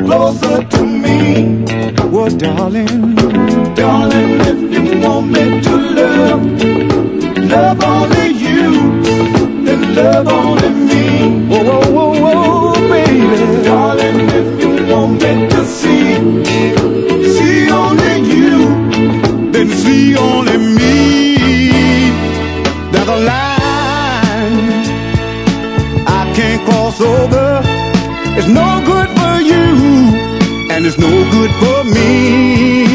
closer to me. Well, darling, darling, if you want me to love only you, then love only me. Whoa, whoa, whoa, whoa, baby. Darling, if you want me to see only you, then see only me. There's a line I can't cross over. It's no good for you, and it's no good for me.